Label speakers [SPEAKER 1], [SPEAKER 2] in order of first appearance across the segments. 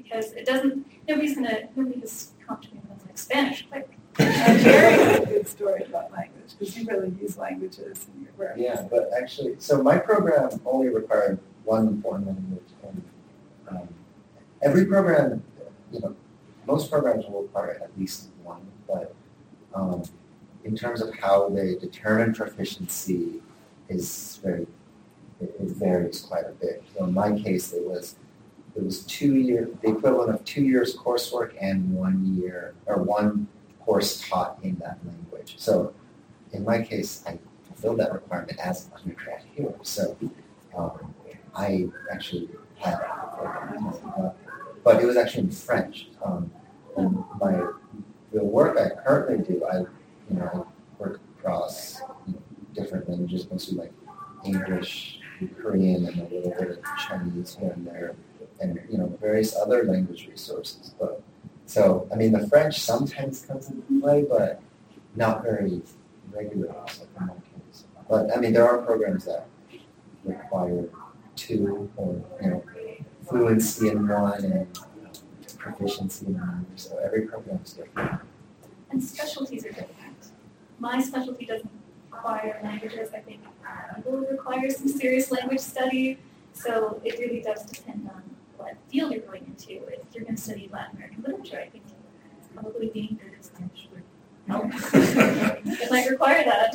[SPEAKER 1] because nobody has come to me and like Spanish, like.
[SPEAKER 2] Very good story about language, because you really use languages in your work.
[SPEAKER 3] Yeah, but actually, so my program only required one foreign language, and every program, most programs will require at least one, but in terms of how they determine proficiency it varies quite a bit. So in my case, it was 2 years, the equivalent of 2 years coursework and 1 year, or one course taught in that language. So in my case, I fulfilled that requirement as an undergrad here. So I actually had, but it was actually in French. And the work I currently do, I work across different languages, mostly like English, Korean, and a little bit of Chinese here and there, and various other language resources. But so the French sometimes comes into play, but not very regularly. So in my case, but there are programs that require 2, or fluency in one and proficiency in another. So every program is different.
[SPEAKER 1] And specialties are different. My specialty doesn't require languages. I think it will require some serious language study. So it really does depend on what field you're going into. If you're going to study Latin American literature, I think probably being good at Spanish would help. It might require that.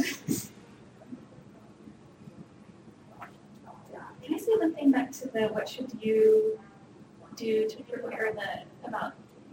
[SPEAKER 1] Can I say one thing back to the what should you do to prepare about?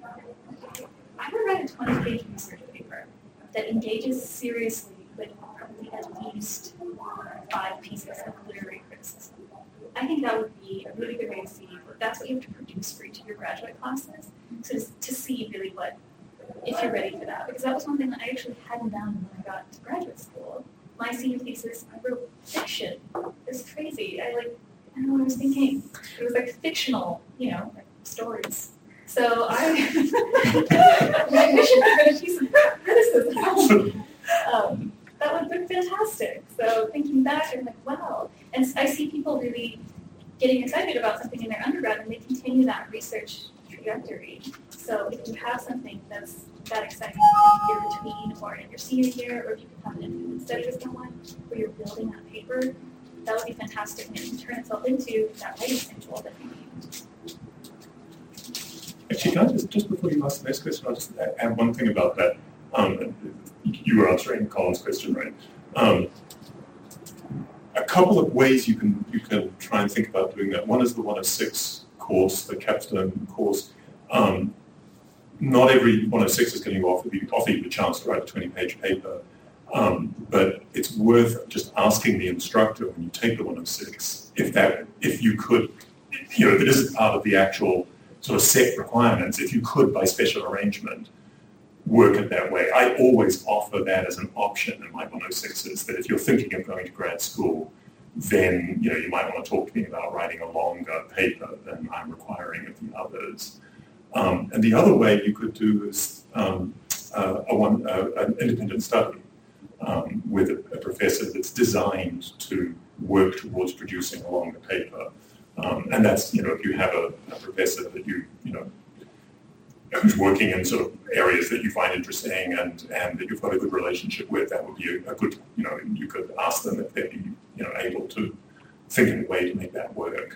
[SPEAKER 1] I would write a 20-page research paper that engages seriously with probably at least 5 pieces of literary criticism. I think that would be a really good way to see that's what you have to produce for each of your graduate classes, so to see really if you're ready for that. Because that was one thing that I actually hadn't done when I got to graduate school. My senior thesis, I wrote fiction. It's crazy. I don't know what I was thinking. It was like fictional, stories. So I should have a piece of criticism. That would have been fantastic. So thinking back, I'm like, wow. And I see people really getting excited about something in their undergrad, and they continue that research trajectory. So if you have something that's that exciting in year between or in your senior year, or if you can have an independent study with someone where you're building that paper, that would be fantastic, and it can turn itself into that writing schedule that you need.
[SPEAKER 4] Actually, can I just before you ask the next question, I'll just add one thing about that. You were answering Colin's question, right? A couple of ways you can try and think about doing that. One is the 106 course, the capstone course. Not every 106 is going to offer you the chance to write a 20-page paper, but it's worth just asking the instructor when you take the 106 if you could, if it isn't part of the actual sort of set requirements, if you could, by special arrangement, work it that way. I always offer that as an option in my 106s, that if you're thinking of going to grad school, then you might want to talk to me about writing a longer paper than I'm requiring of the others. And the other way you could do is an independent study with a professor that's designed to work towards producing a longer paper. And that's, if you have a professor that who's working in sort of areas that you find interesting and that you've got a good relationship with, that would be a good, you could ask them if they'd be, able to think of a way to make that work.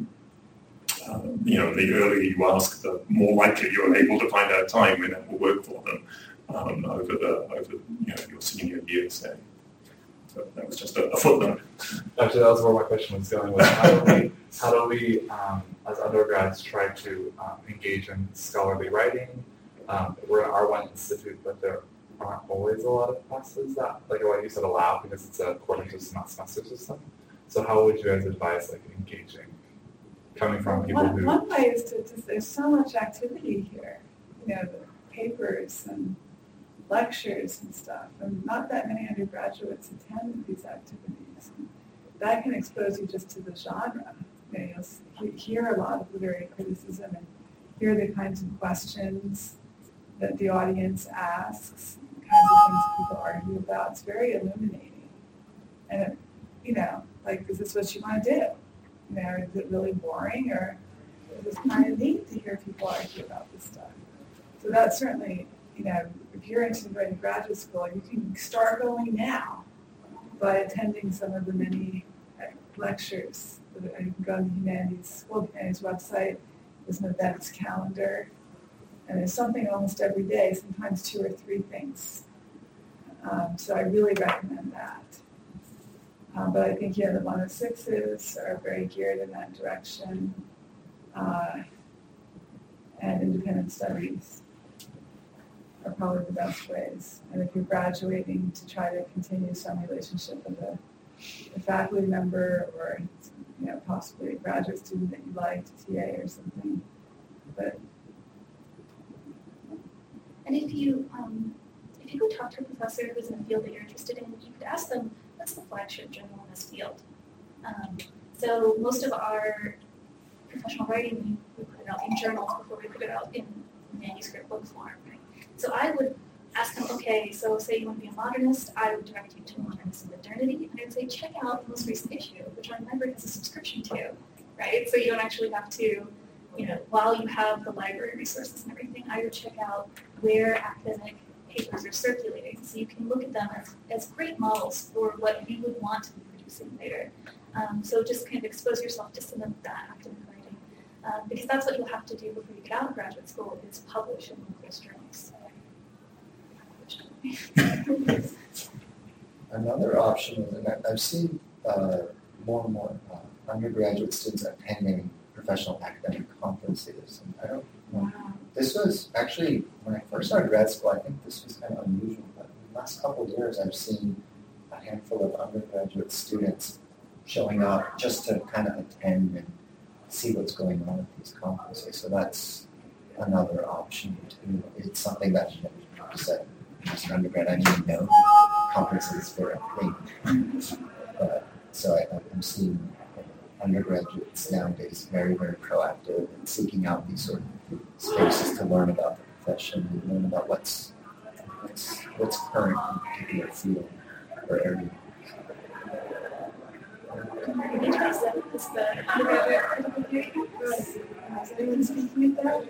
[SPEAKER 4] The earlier you ask, the more likely you're able to find out time when that will work for them over your senior year, say. So that was just a footnote.
[SPEAKER 5] Actually, that was where my question was going with. How do we as undergrads, try to engage in scholarly writing? We're an R1 institute, but there aren't always a lot of classes that, like what you said, allow, because it's a quarter system, not semester system. So how would you guys advise engaging? Coming from people who...
[SPEAKER 2] One way is to there's so much activity here. The papers and lectures and stuff, and not that many undergraduates attend these activities. And that can expose you just to the genre. You'll hear a lot of literary criticism and hear the kinds of questions that the audience asks, the kinds of things people argue about. It's very illuminating. And, is this what you want to do? Is it really boring, or is it kind of neat to hear people argue But that's certainly, if you're interested in going to graduate school, you can start going now by attending some of the many lectures. You can go on the School of Humanities website. There's an events calendar. And there's something almost every day, sometimes 2 or 3 things. So I really recommend that. But I think, the 106s are very geared in that direction. And independent studies are probably the best ways. And if you're graduating, to try to continue some relationship with a faculty member or, possibly a graduate student that you like, TA or something. But
[SPEAKER 1] and if you go talk to a professor who's in a field that you're interested in, you could ask them, what's the flagship journal in this field? So most of our professional writing, we put it out in journals before we put it out in manuscript book form, right? So I would ask them, okay, so say you want to be a modernist, I would direct you to Modernist and Modernity, and I would say, check out the most recent issue, which our library has a subscription to, right? So you don't actually have to, while you have the library resources and everything, I would check out where academic papers are circulating, so you can look at them as great models for what you would want to be producing later. So just kind of expose yourself to some of that academic writing, because that's what you'll have to do before you get out of graduate school, is publish in those journals.
[SPEAKER 3] Another option, and I've seen more and more undergraduate students attending professional academic conferences. And I don't know.
[SPEAKER 1] Wow.
[SPEAKER 3] This was actually, when I first started grad school, I think this was kind of unusual. But in the last couple of years, I've seen a handful of undergraduate students showing up just to kind of attend and see what's going on at these conferences. So that's another option too. It's something that, you said, as an undergrad, I didn't know conferences were a thing. But so I'm seeing undergraduates nowadays very, very proactive and seeking out these sort of spaces to learn about the profession and learn about what's current in a particular field or area.
[SPEAKER 1] 2027 is the undergraduate critical theory conference.
[SPEAKER 2] Is anyone speaking at that?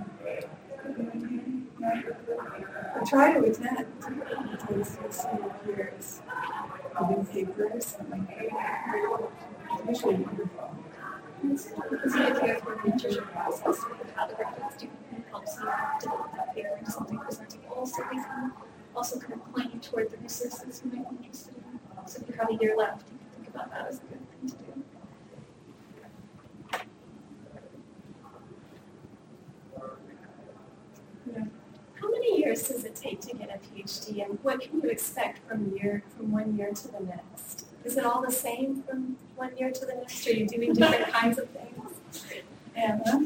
[SPEAKER 2] I try to attend because I see your peers giving papers and it's usually wonderful.
[SPEAKER 1] Because you get to go through the mentorship process with how the graduate student helps you develop that paper into something presentable, so they can also kind of point you toward the resources you might be interested in. So if you have a year left, you can think about that as a good thing to do. How many years does it take to get a PhD, and what can you expect from one year to the next? Is it all the same from 1 year to the next? Are you doing different kinds of things?
[SPEAKER 2] Anna?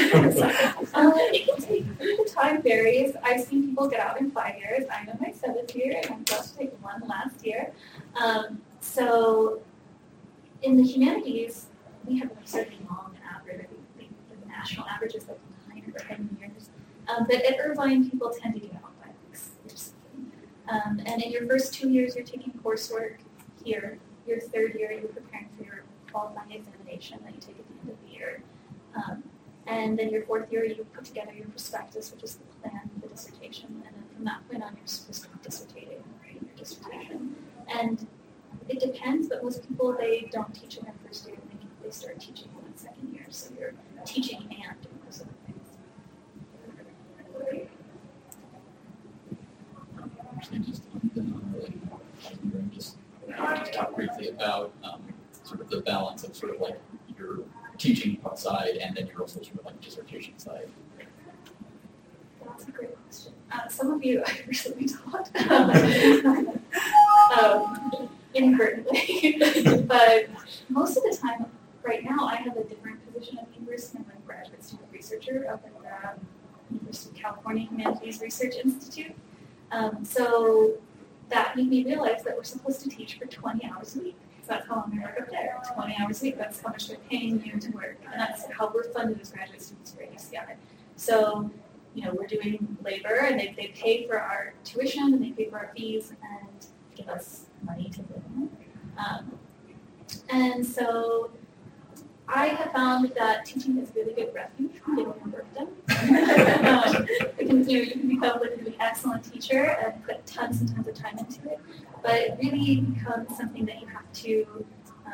[SPEAKER 1] The time varies. I've seen people get out in 5 years. I'm in my 7th year, and I'm supposed to take one last year. So in the humanities, we have a sort of long average. I think the national average is like 9 or 10 years. But at Irvine, people tend to get out by like 6 years. And in your first 2 years, you're taking coursework here. Your 3rd year, you're preparing for your qualifying examination that you take at the end of the year. And then your 4th year, you put together your prospectus, which is the plan, the dissertation, and then from that point on, you're supposed to be dissertating, writing your dissertation. And it depends, but most people, they don't teach in their 1st year, they start teaching in the 2nd year, so you're teaching and doing those other things.
[SPEAKER 6] Just talk briefly about sort of the balance of sort of like your teaching side and then your also sort of like dissertation side.
[SPEAKER 1] That's a great question. Some of you I recently taught inadvertently, but most of the time right now I have a different position at the university. I'm a graduate student researcher up at the University of California Humanities Research Institute. So that made me realize that we're supposed to teach for 20 hours a week. So that's how long we work up there, 20 hours a week. That's how much they're paying you to work. And that's how we're funded as graduate students here at UCI. So, we're doing labor, and they pay for our tuition, and they pay for our fees, and give us money to live on. And so I have found that teaching is really good refuge from getting your work done. It can, you can become a really excellent teacher and put tons and tons of time into it, but it really becomes something that you have to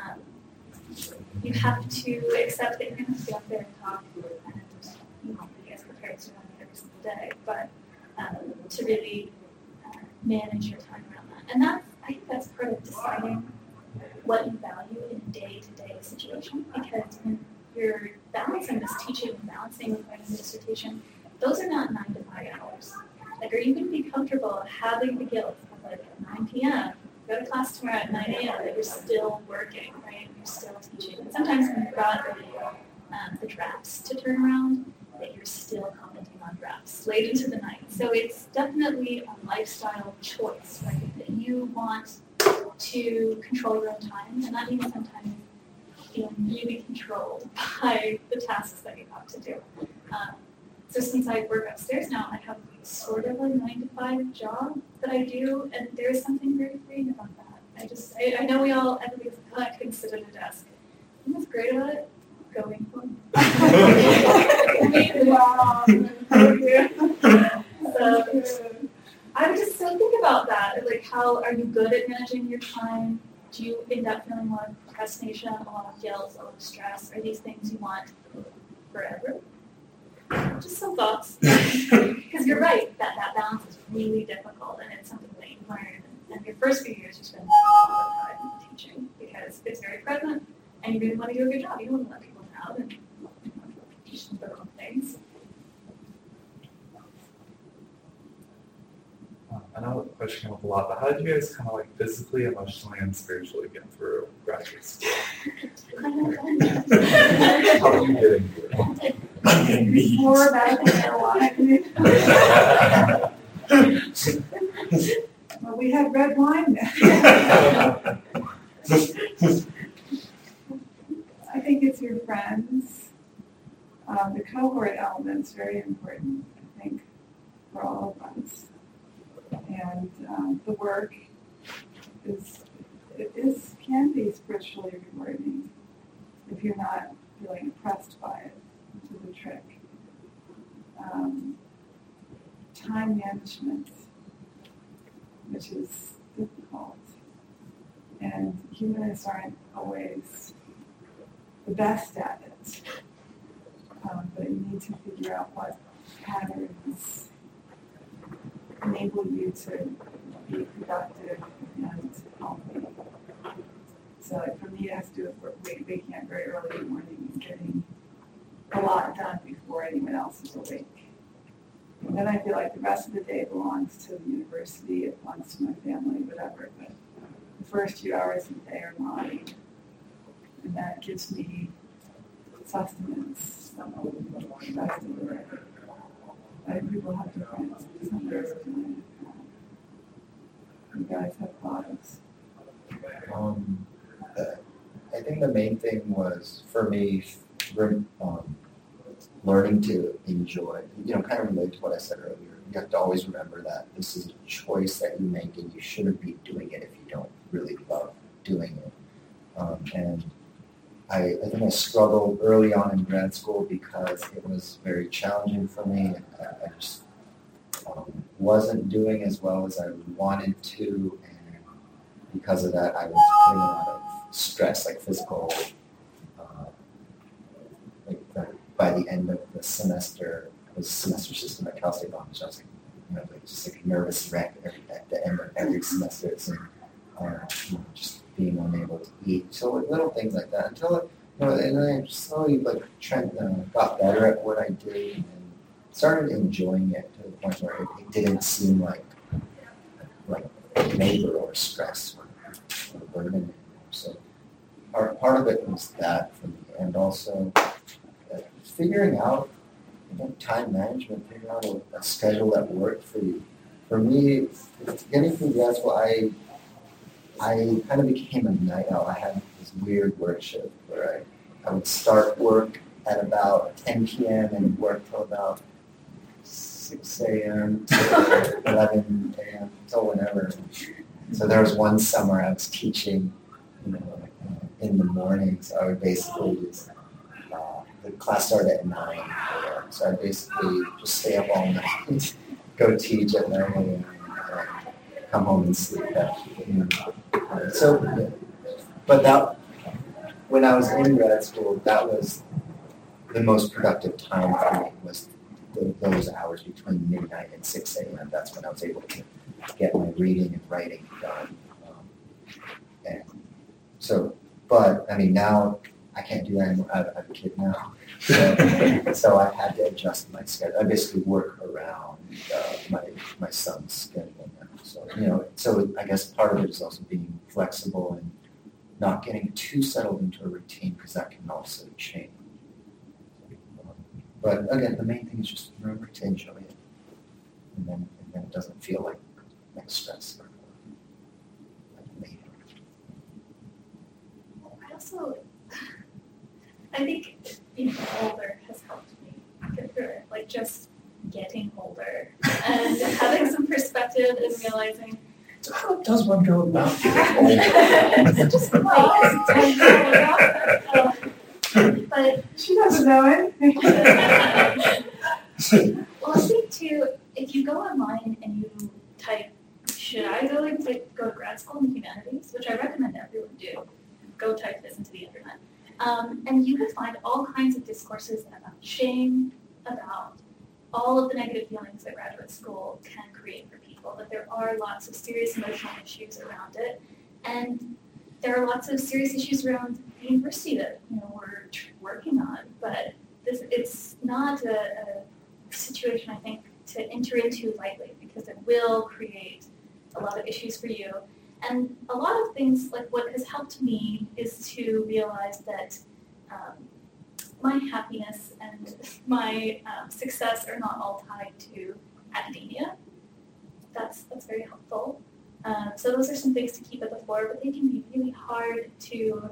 [SPEAKER 1] accept that you're going to have to be up there and talk, and you won't be as prepared to run it every single day, but to really manage your time around that. And I think that's part of deciding what you value in a day-to-day situation, because when you're balancing this teaching and balancing with writing a dissertation, those are not 9 to 5 hours. Like, are you going to be comfortable having the guilt of like at 9 p.m., go to class tomorrow at 9 a.m., that you're still working, right? You're still teaching. And sometimes when you've got the drafts to turn around, that you're still commenting on drafts late into the night. So it's definitely a lifestyle choice, right? That you want to control your own time, and that means sometimes being really controlled by the tasks that you have to do. So since I work upstairs now, I have sort of a 9 to 5 job that I do, and there's something very freeing about that. I know everybody's like, oh, I couldn't sit at a desk. And what's great about it? Going home.
[SPEAKER 2] Wow.
[SPEAKER 1] So I would just still think about that. Like, how are you good at managing your time? Do you end up feeling a lot of procrastination, a lot of guilt, a lot of stress? Are these things you want forever? Just some thoughts. Because you're right, that balance is really difficult, and it's something that you learn. And your first few years, you spend a lot of time teaching because it's very present, and you really want to do a good job. You don't want to let people down and teach them their own things.
[SPEAKER 5] I know the question came up a lot, but how did you guys kind of like physically, emotionally, and spiritually get through graduate school? How are you getting through it?
[SPEAKER 2] It's more about the marijuana. Well, we had red wine then. I think it's your friends. The cohort element's very important, I think, for all of us. And the work can be spiritually rewarding if you're not feeling oppressed by it, which is a trick. Time management, which is difficult. And humanists aren't always the best at it. But you need to figure out what patterns enable you to be productive and healthy. So like for me, it has to do with waking up very early in the morning and getting a lot done before anyone else is awake. And then I feel like the rest of the day belongs to the university, it belongs to my family, whatever. But the first few hours of the day are mine. And that gives me sustenance. The rest of the day. People have different ways of doing it. You guys have thoughts?
[SPEAKER 3] I think the main thing was, for me, learning to enjoy, kind of relate to what I said earlier. You have to always remember that this is a choice that you make, and you shouldn't be doing it if you don't really love doing it. And I think I struggled early on in grad school because it was very challenging for me. I just wasn't doing as well as I wanted to, and because of that, I was putting a lot of stress, like physical. By the end of the semester, it was a semester system at Cal State Long Beach. I was just like a nervous wreck at the end of every semester. It's just being unable to eat. So little things like that until and then I slowly got better at what I did and started enjoying it to the point where it didn't seem like labor or stress or burden anymore. So part of it was that for me, and also figuring out time management, figuring out a schedule that worked for you. For me, getting through grad school, I kind of became a night owl. I had this weird work shift where I would start work at about 10 p.m. and work till about 6 a.m. to 11 a.m. till whenever. So there was one summer I was teaching, in the morning. So I would basically just, the class started at 9 a.m. So I basically just stay up all night go teach at 9 a.m. and come home and sleep at noon. So, but that, when I was in grad school, that was the most productive time for me, was those hours between midnight and 6 a.m. That's when I was able to get my reading and writing done. And so, but I mean, now I can't do that anymore. I have a kid now. So I had to adjust my schedule. I basically work around my son's schedule now. So, so I guess part of it is also being flexible and not getting too settled into a routine, because that can also change. But again, the main thing is just remember to enjoy it, and then it doesn't feel like stress or later.
[SPEAKER 1] I think being older has helped me get through it. Like just getting older and having some perspective and realizing.
[SPEAKER 4] So how does one go about getting older?
[SPEAKER 1] Just but
[SPEAKER 2] she doesn't know it.
[SPEAKER 1] Well, I think too, if you go online and you type, should I go to grad school in the humanities, which I recommend everyone do, go type this into the internet. And you can find all kinds of discourses about shame, about all of the negative feelings that graduate school can create for people, that there are lots of serious emotional issues around it. And there are lots of serious issues around the university that we're working on, but it's not a situation, I think, to enter into lightly, because it will create a lot of issues for you. And a lot of things, like what has helped me is to realize that my happiness and my success are not all tied to academia. That's very helpful. So those are some things to keep at the fore, but they can be really hard to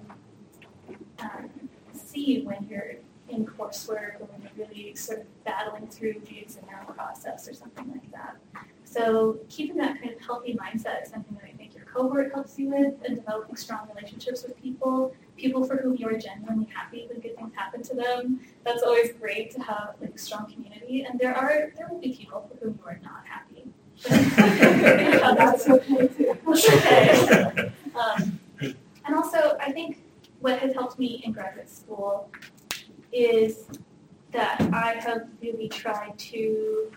[SPEAKER 1] see when you're in coursework or when you're really sort of battling through the exam process or something like that. So keeping that kind of healthy mindset is something that I think your cohort helps you with, and developing strong relationships with people for whom you are genuinely happy when good things happen to them. That's always great to have like a strong community, and there will be people for whom you are not happy.
[SPEAKER 2] That's okay too.
[SPEAKER 1] Okay. And also, I think what has helped me in graduate school is that I have really tried to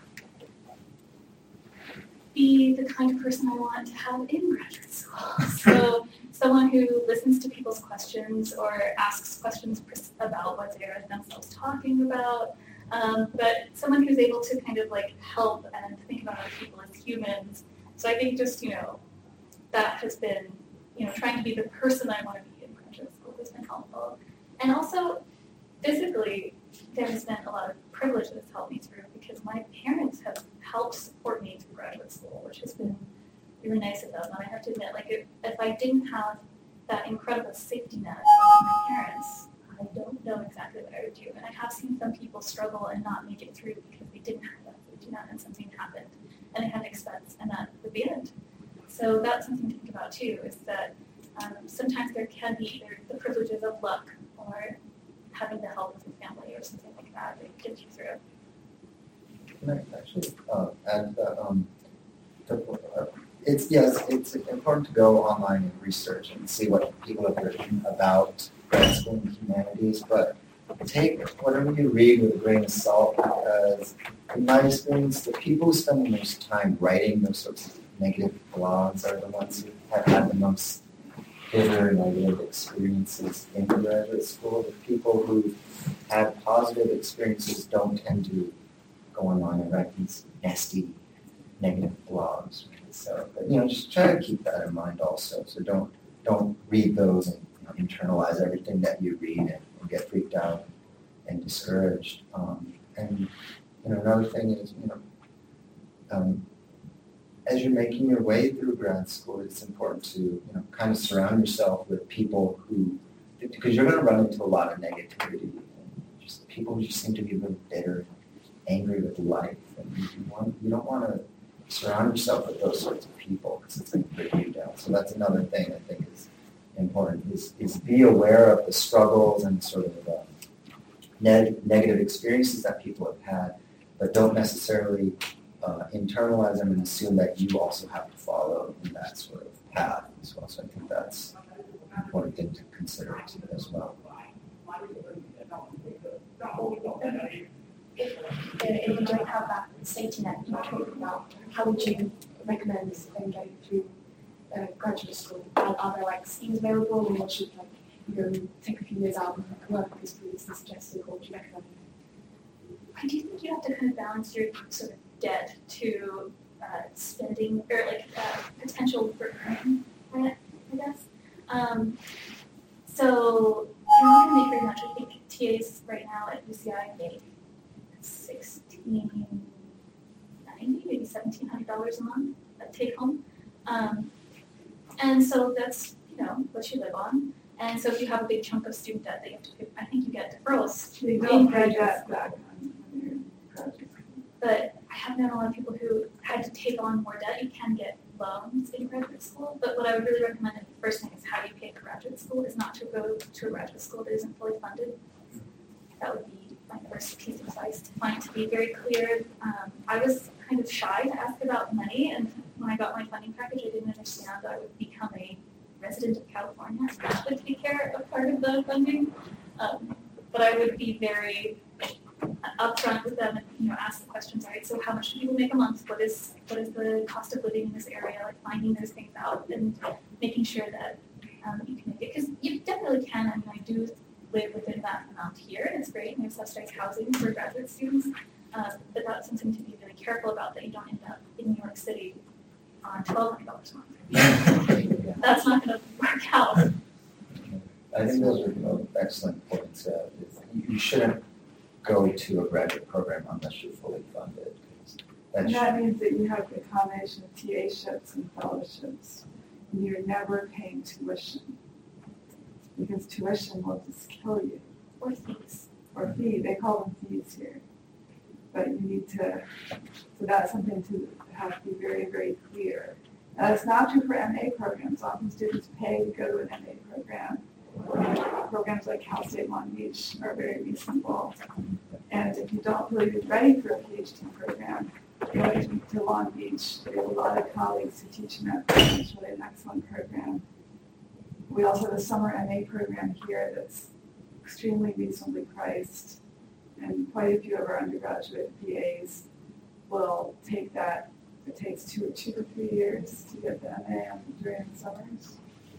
[SPEAKER 1] be the kind of person I want to have in graduate school. So someone who listens to people's questions or asks questions about what they are themselves talking about, but someone who's able to kind of like help and think about other people as humans. So I think just, that has been, trying to be the person I want to be in graduate school has been helpful. And also, physically, there has been a lot of privilege that has helped me through, because my parents have helped support me through graduate school, which has been really nice of them. And I have to admit, like, if I didn't have that incredible safety net from my parents, I don't know exactly what I would do. And I have seen some people struggle and not make it through because they didn't have that safety net and something happened and they had an expense, and that would be it. So that's something to think about too, is that sometimes there can be either the privileges of luck or having the help of your family or something like that that gets you through.
[SPEAKER 3] Can I actually add that it's important to go online and research and see what people have written about grad school and humanities, but take whatever you read with a grain of salt, because in my experience, the people who spend the most time writing those sorts of negative blogs are the ones who have had the most bitter negative experiences in graduate school. The people who had positive experiences don't tend to go online and write these nasty negative blogs. Right? So, but, just try to keep that in mind also. So don't read those and internalize everything that you read and get freaked out and discouraged. And another thing is, as you're making your way through grad school, it's important to kind of surround yourself with people who, because you're going to run into a lot of negativity, and just people who just seem to be really bitter, angry with life, and you don't want to surround yourself with those sorts of people, because it's going to break you down. So that's another thing I think is important, is be aware of the struggles and sort of negative experiences that people have had, but don't necessarily internalize them and assume that you also have to follow in that sort of path as well. So I think that's an important thing to consider too, as well.
[SPEAKER 7] If you don't have that safety net you're talking about, how would you recommend them going through graduate school? Are there like schemes available, or should take a few years out and work with students and suggested, or would you recommend?
[SPEAKER 1] I do think you have to kind of balance your sort of debt to spending or potential for earning debt, I guess. So you're not going to make very much. I think TAs right now at UCI make $1,690, maybe $1,700 a month take home, and so that's what you live on. And so if you have a big chunk of student debt that you have to pay, I think you get deferrals.
[SPEAKER 2] You don't pay that back on your project.
[SPEAKER 1] But I have known a lot of people who had to take on more debt. You can get loans in graduate school, but what I would really recommend, the first thing is how you pay for graduate school is not to go to a graduate school that isn't fully funded. That would be my first piece of advice, to be very clear. I was kind of shy to ask about money, and when I got my funding package, I didn't understand that I would become a resident of California, and that would take care of part of the funding. But I would be very upfront with them and ask the questions. Right, so how much do people make a month? What is the cost of living in this area? Like finding those things out and making sure that you can make it, because you definitely can. I mean, I do live within that amount here, and it's great. And we have subsidized housing for graduate students, but that's something to be really careful about, that you don't end up in New York City on $1,200 a month. That's not going to work out.
[SPEAKER 3] I think those are excellent points. You shouldn't go to a graduate program unless you're fully funded.
[SPEAKER 2] And that means that you have the combination of TA-ships and fellowships, and you're never paying tuition, because tuition will just kill you.
[SPEAKER 1] Or fees.
[SPEAKER 2] Or fee, they call them fees here. But you need to, so that's something to have to be very, very clear. Now, it's not true for MA programs. Often students pay to go to an MA program. Programs like Cal State Long Beach are very reasonable. And if you don't feel you're ready for a PhD program, go to Long Beach. We have a lot of colleagues who teach in that program. It's really an excellent program. We also have a summer MA program here that's extremely reasonably priced. And quite a few of our undergraduate PAs will take that. It takes 2 to 3 years to get the MA during the summers.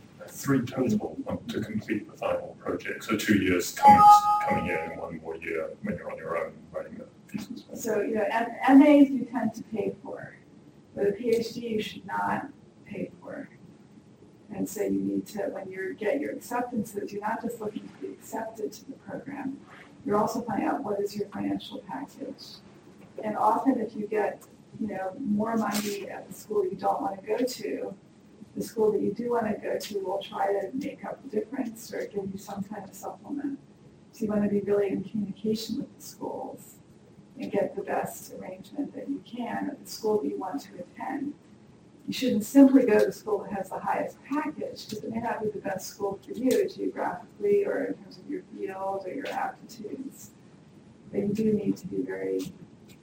[SPEAKER 4] 3 total to complete the final project. So 2 years coming in and 1 more year when you're on your own writing the thesis.
[SPEAKER 2] So MAs you tend to pay for, but a PhD you should not pay for. And so you need to, when you get your acceptances, you're not just looking to be accepted to the program. You're also finding out what is your financial package. And often if you get more money at the school you don't want to go to, the school that you do want to go to will try to make up the difference or give you some kind of supplement. So you want to be really in communication with the schools and get the best arrangement that you can at the school that you want to attend. You shouldn't simply go to the school that has the highest package, because it may not be the best school for you geographically or in terms of your field or your aptitudes. But you do need to be very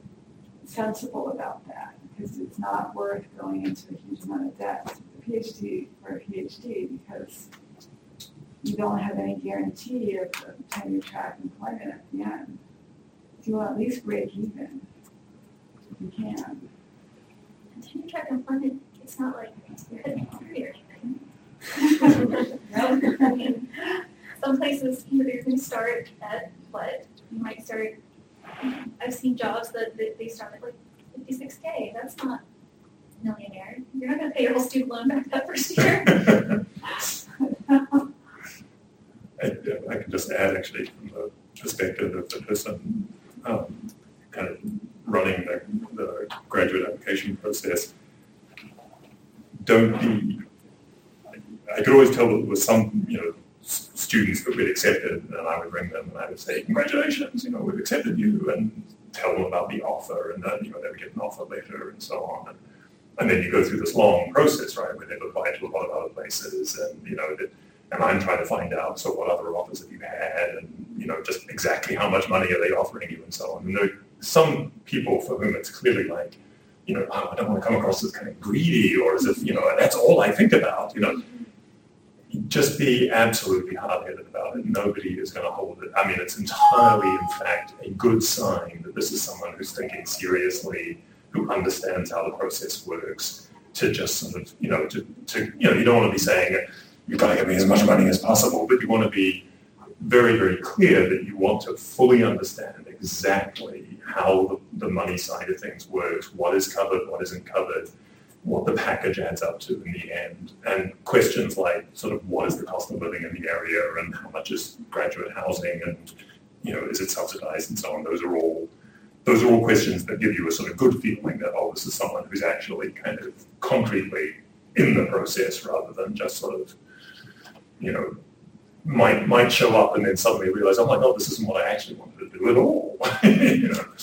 [SPEAKER 2] sensible about that, because it's not worth going into a huge amount of debt for a PhD, because you don't have any guarantee of tenure track employment at the end. So you want at least break even if you can.
[SPEAKER 1] And tenure track employment, it's not like you're hitting a degree or anything. I mean, some places you're going to start at what? You might start, I've seen jobs that they start at like $56K. That's not millionaire. You're not going to pay your whole student loan back that first year.
[SPEAKER 4] I can just add, actually, from the perspective of the person kind of running the graduate application process. I could always tell that there were some, students that we'd accepted, and I would ring them and I would say, congratulations, we've accepted you, and tell them about the offer, and then, they would get an offer later, and so on. And then you go through this long process, right, where they've applied to a lot of other places, and, and I'm trying to find out, so what other offers have you had, and, just exactly how much money are they offering you, and so on. And there are some people for whom it's clearly like, I don't want to come across as kind of greedy or as if, that's all I think about, Just be absolutely hard-headed about it. Nobody is going to hold it. I mean, it's entirely, in fact, a good sign that this is someone who's thinking seriously, who understands how the process works, to just sort of, you don't want to be saying, you've got to give me as much money as possible, but you want to be very, very clear that you want to fully understand exactly how the money side of things works, what is covered, what isn't covered, what the package adds up to in the end. And questions like sort of what is the cost of living in the area and how much is graduate housing and, is it subsidized and so on. Those are all questions that give you a sort of good feeling that, this is someone who's actually kind of concretely in the process rather than just sort of, might show up and then suddenly realize, oh my God, this isn't what I actually wanted to do at all.